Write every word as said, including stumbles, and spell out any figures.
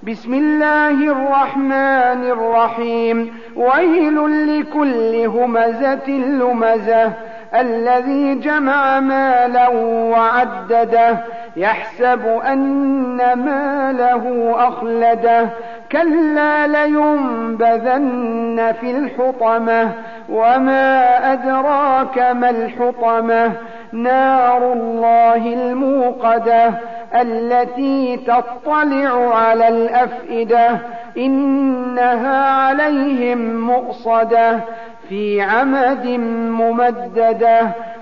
بسم الله الرحمن الرحيم ويل لكل همزة لمزة الذي جمع مالا وعدده يحسب أن ماله أخلده كلا لينبذن في الحطمة وما أدراك ما الحطمة نار الله الموقدة التي تطلع على الأفئدة إنها عليهم مؤصدة في عمد ممددة